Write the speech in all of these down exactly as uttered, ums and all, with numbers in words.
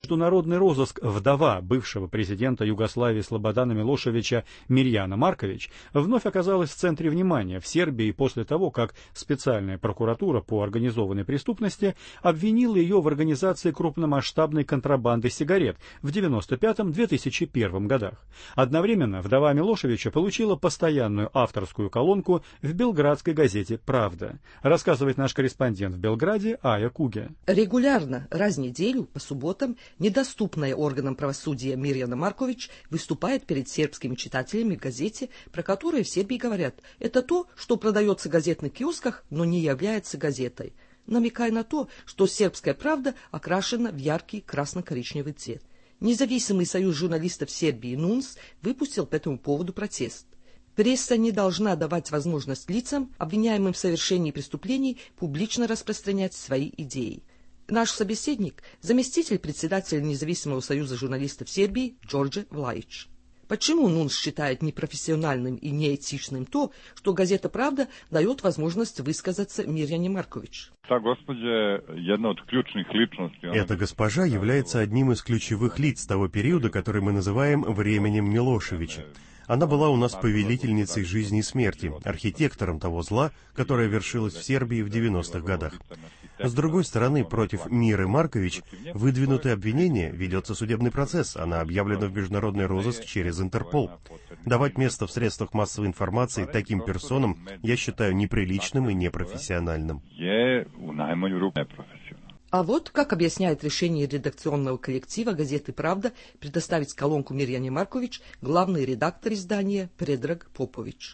международный розыск вдова бывшего президента Югославии Слободана Милошевича Мирьяна Маркович вновь оказалась в центре внимания в Сербии после того, как специальная прокуратура по организованной преступности обвинила ее в организации крупномасштабной контрабанды сигарет в девяносто пятом — две тысячи первом годах. Одновременно вдова Милошевича получила постоянную авторскую колонку в белградской газете «Правда», рассказывает наш корреспондент в Белграде Ая Куге. Регулярно, раз в неделю, по субботам, недоступная органам правосудия Мирьяна Маркович выступает перед сербскими читателями в газете, про которую в Сербии говорят: это то, что продается в газетных киосках, но не является газетой, намекая на то, что сербская «Правда» окрашена в яркий красно-коричневый цвет. Независимый союз журналистов Сербии НУНС выпустил по этому поводу протест. Пресса не должна давать возможность лицам, обвиняемым в совершении преступлений, публично распространять свои идеи. Наш собеседник – заместитель председателя Независимого союза журналистов Сербии Джордже Влаич. Почему НУНС считает непрофессиональным и неэтичным то, что газета «Правда» дает возможность высказаться Мирьяне Маркович? Эта госпожа является одним из ключевых лиц того периода, который мы называем временем Милошевича. Она была у нас повелительницей жизни и смерти, архитектором того зла, которое вершилось в Сербии в девяностых годах. С другой стороны, против Миры Маркович выдвинуты обвинения, ведется судебный процесс, она объявлена в международный розыск через Интерпол. Давать место в средствах массовой информации таким персонам я считаю неприличным и непрофессиональным. А вот как объясняет решение редакционного коллектива газеты «Правда» предоставить колонку Мирьяне Маркович главный редактор издания Предраг Попович.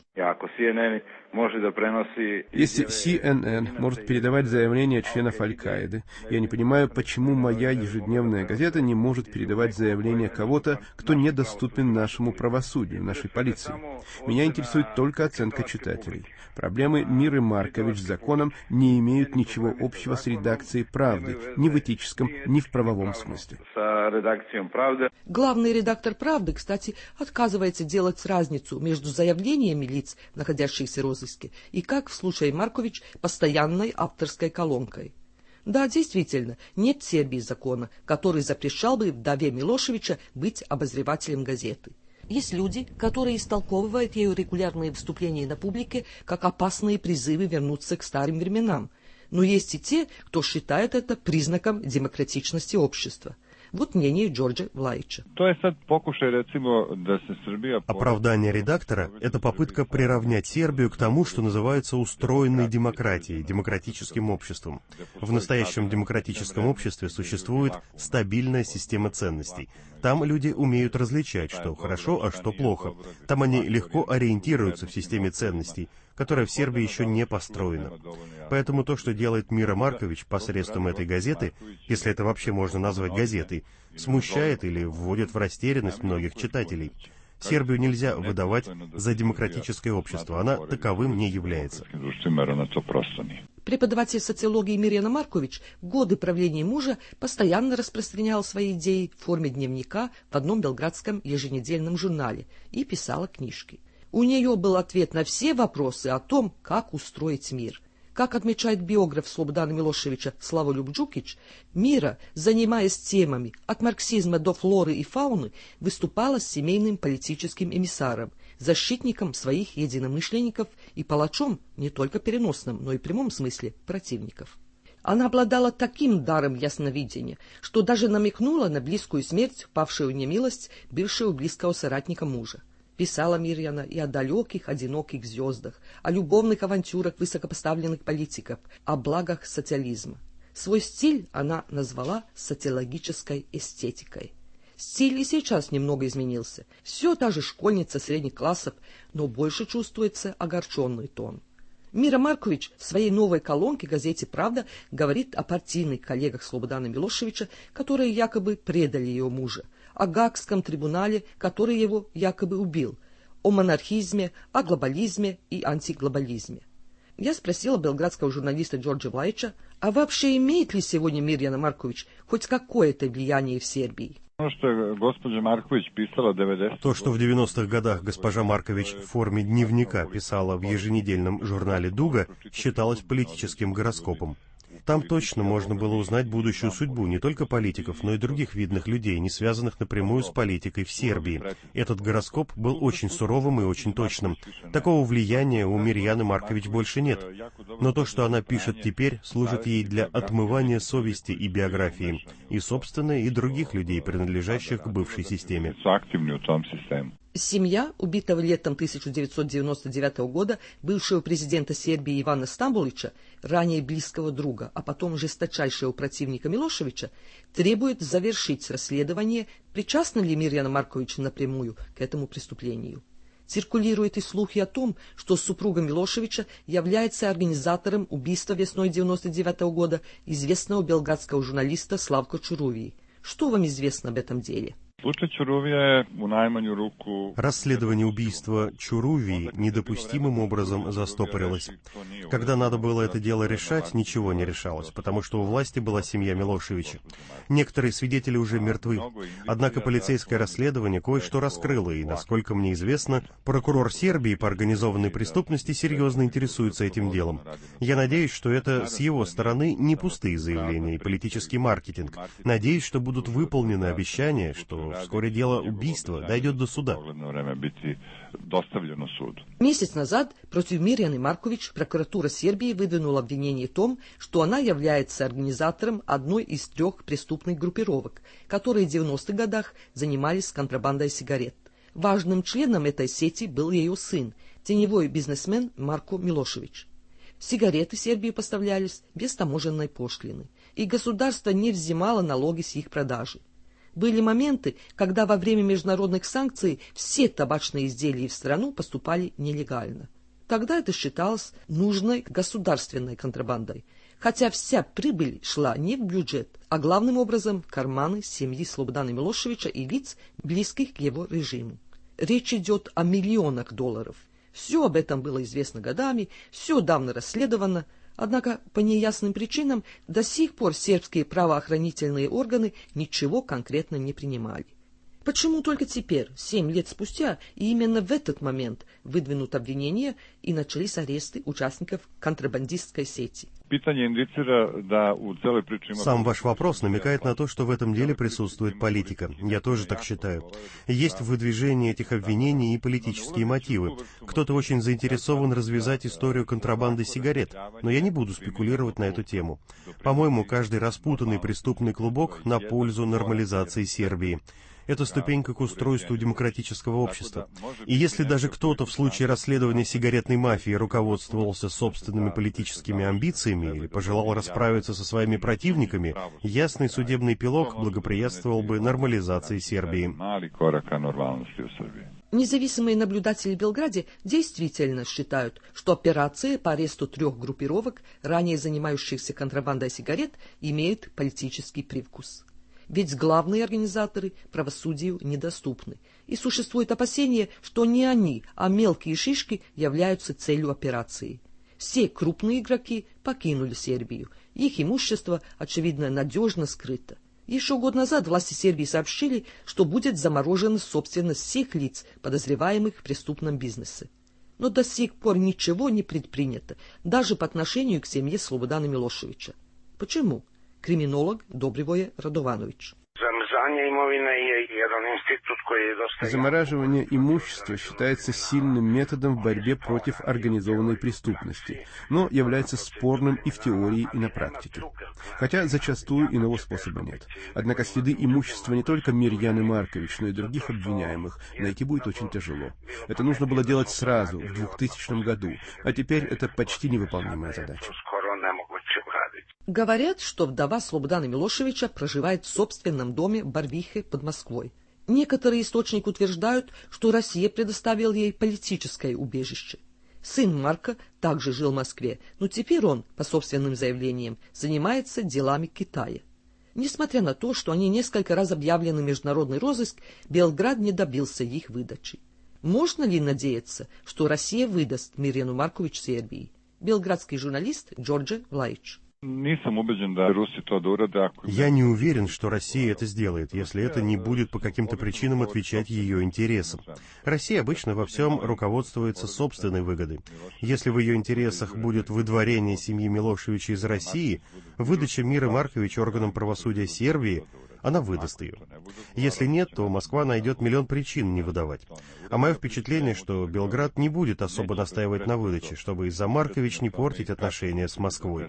Если Си Эн Эн может передавать заявления членов Аль-Каиды, я не понимаю, почему моя ежедневная газета не может передавать заявления кого-то, кто недоступен нашему правосудию, нашей полиции. Меня интересует только оценка читателей. Проблемы Миры Маркович с законом не имеют ничего общего с редакцией «Правды», ни в этическом, ни в правовом смысле. Главный редактор «Правды», кстати, отказывается делать разницу между заявлениями лиц, находящихся в розыске, и, как в случае Маркович, постоянной авторской колонкой. Да, действительно, нет в Сербии закона, который запрещал бы вдове Милошевича быть обозревателем газеты. Есть люди, которые истолковывают ее регулярные выступления на публике как опасные призывы вернуться к старым временам. Но есть и те, кто считает это признаком демократичности общества. Вот мнение Джорджа Влаича. Оправдание редактора – это попытка приравнять Сербию к тому, что называется устроенной демократией, демократическим обществом. В настоящем демократическом обществе существует стабильная система ценностей. Там люди умеют различать, что хорошо, а что плохо. Там они легко ориентируются в системе ценностей, которая в Сербии еще не построена. Поэтому то, что делает Мира Маркович посредством этой газеты, если это вообще можно назвать газетой, смущает или вводит в растерянность многих читателей. Сербию нельзя выдавать за демократическое общество, она таковым не является. Преподаватель социологии Мирьяна Маркович в годы правления мужа постоянно распространял свои идеи в форме дневника в одном белградском еженедельном журнале и писала книжки. У нее был ответ на все вопросы о том, как устроить мир. Как отмечает биограф Слободана Милошевича Славолюб Джукич, Мира, занимаясь темами от марксизма до флоры и фауны, выступала с семейным политическим эмиссаром, защитником своих единомышленников и палачом не только переносном, но и прямом смысле противников. Она обладала таким даром ясновидения, что даже намекнула на близкую смерть, впавшую в немилость бывшего близкого соратника мужа. Писала Мирьяна и о далеких, одиноких звездах, о любовных авантюрах высокопоставленных политиков, о благах социализма. Свой стиль она назвала социологической эстетикой. Стиль и сейчас немного изменился. Все та же школьница средних классов, но больше чувствуется огорченный тон. Мира Маркович в своей новой колонке газете «Правда» говорит о партийных коллегах Слободана Милошевича, которые якобы предали ее мужа, о Гаагском трибунале, который его якобы убил, о монархизме, о глобализме и антиглобализме. Я спросила белградского журналиста Джорджа Влаича, а вообще имеет ли сегодня Мирьяна Маркович хоть какое-то влияние в Сербии? То, что в девяностых годах госпожа Маркович в форме дневника писала в еженедельном журнале «Дуга», считалось политическим гороскопом. Там точно можно было узнать будущую судьбу не только политиков, но и других видных людей, не связанных напрямую с политикой в Сербии. Этот гороскоп был очень суровым и очень точным. Такого влияния у Мирьяны Маркович больше нет. Но то, что она пишет теперь, служит ей для отмывания совести и биографии, и собственной, и других людей, принадлежащих к бывшей системе. Семья убитого летом тысяча девятьсот девяносто девятого года бывшего президента Сербии Ивана Стамболича, ранее близкого друга, а потом жесточайшего противника Милошевича, требует завершить расследование, причастна ли Мирьяна Маркович напрямую к этому преступлению. Циркулируют и слухи о том, что супруга Милошевича является организатором убийства весной девяносто девятого года известного белградского журналиста Славко Чурувии. Что вам известно об этом деле? Расследование убийства Чурувии недопустимым образом застопорилось. Когда надо было это дело решать, ничего не решалось, потому что у власти была семья Милошевича. Некоторые свидетели уже мертвы. Однако полицейское расследование кое-что раскрыло, и, насколько мне известно, прокурор Сербии по организованной преступности серьезно интересуется этим делом. Я надеюсь, что это с его стороны не пустые заявления и политический маркетинг. Надеюсь, что будут выполнены обещания, что вскоре дело убийства дойдет до суда. Месяц назад против Мирьяны Маркович прокуратура Сербии выдвинула обвинение в том, что она является организатором одной из трех преступных группировок, которые в девяностых годах занимались контрабандой сигарет. Важным членом этой сети был ее сын, теневой бизнесмен Марко Милошевич. Сигареты в Сербию поставлялись без таможенной пошлины, и государство не взимало налоги с их продажи. Были моменты, когда во время международных санкций все табачные изделия в страну поступали нелегально. Тогда это считалось нужной государственной контрабандой, хотя вся прибыль шла не в бюджет, а главным образом в карманы семьи Слободана Милошевича и лиц, близких к его режиму. Речь идет о миллионах долларов. Все об этом было известно годами, все давно расследовано. Однако по неясным причинам до сих пор сербские правоохранительные органы ничего конкретно не принимали. Почему только теперь, семь лет спустя, и именно в этот момент выдвинут обвинения и начались аресты участников контрабандистской сети? Сам ваш вопрос намекает на то, что в этом деле присутствует политика. Я тоже так считаю. Есть в выдвижении этих обвинений и политические мотивы. Кто-то очень заинтересован развязать историю контрабанды сигарет, но я не буду спекулировать на эту тему. По-моему, каждый распутанный преступный клубок на пользу нормализации Сербии. Это ступенька к устройству демократического общества. И если даже кто-то в случае расследования сигаретной мафии руководствовался собственными политическими амбициями или пожелал расправиться со своими противниками, ясный судебный эпилог благоприятствовал бы нормализации Сербии. Независимые наблюдатели в Белграде действительно считают, что операции по аресту трех группировок, ранее занимающихся контрабандой сигарет, имеют политический привкус. Ведь главные организаторы правосудию недоступны, и существует опасение, что не они, а мелкие шишки являются целью операции. Все крупные игроки покинули Сербию, их имущество, очевидно, надежно скрыто. Еще год назад власти Сербии сообщили, что будет заморожена собственность всех лиц, подозреваемых в преступном бизнесе. Но до сих пор ничего не предпринято, даже по отношению к семье Слободана Милошевича. Почему? Криминолог Добривоje Радованович. Замораживание имущества считается сильным методом в борьбе против организованной преступности, но является спорным и в теории, и на практике. Хотя зачастую иного способа нет. Однако следы имущества не только Мирьяны Маркович, но и других обвиняемых найти будет очень тяжело. Это нужно было делать сразу, в двухтысячном году, а теперь это почти невыполнимая задача. Говорят, что вдова Слободана Милошевича проживает в собственном доме в Барвихе под Москвой. Некоторые источники утверждают, что Россия предоставила ей политическое убежище. Сын Марка также жил в Москве, но теперь он, по собственным заявлениям, занимается делами Китая. Несмотря на то, что они несколько раз объявлены в международный розыск, Белград не добился их выдачи. Можно ли надеяться, что Россия выдаст Мирьяну Маркович Сербии? Белградский журналист Джордже Влаич. Я не уверен, что Россия это сделает, если это не будет по каким-то причинам отвечать ее интересам. Россия обычно во всем руководствуется собственной выгодой. Если в ее интересах будет выдворение семьи Милошевича из России, выдача Миры Маркович органам правосудия Сербии, она выдаст ее. Если нет, то Москва найдет миллион причин не выдавать. А мое впечатление, что Белград не будет особо настаивать на выдаче, чтобы из-за Маркович не портить отношения с Москвой.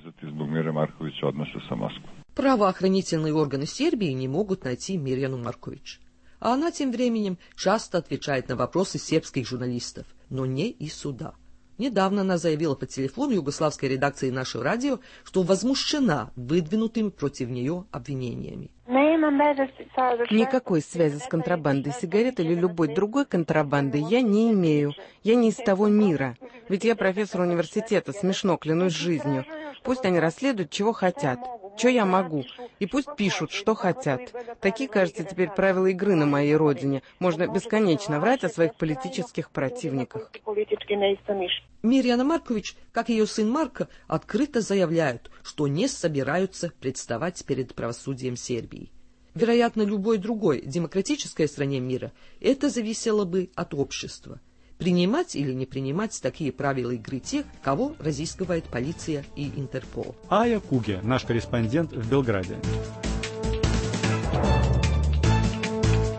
Правоохранительные органы Сербии не могут найти Мирьяну Маркович. А она тем временем часто отвечает на вопросы сербских журналистов, но не из суда. Недавно она заявила по телефону югославской редакции нашего радио, что возмущена выдвинутыми против нее обвинениями. Никакой связи с контрабандой сигарет или любой другой контрабандой я не имею. Я не из того мира. Ведь я профессор университета, смешно, клянусь жизнью. Пусть они расследуют, чего хотят. Что я могу? И пусть пишут, что хотят. Такие, кажется, теперь правила игры на моей родине. Можно бесконечно врать о своих политических противниках. Мирьяна Маркович, как ее сын Марко, открыто заявляют, что не собираются представать перед правосудием Сербии. Вероятно, любой другой демократической стране мира это зависело бы от общества. Принимать или не принимать такие правила игры тех, кого разыскивает полиция и Интерпол. Ая Куге, наш корреспондент в Белграде.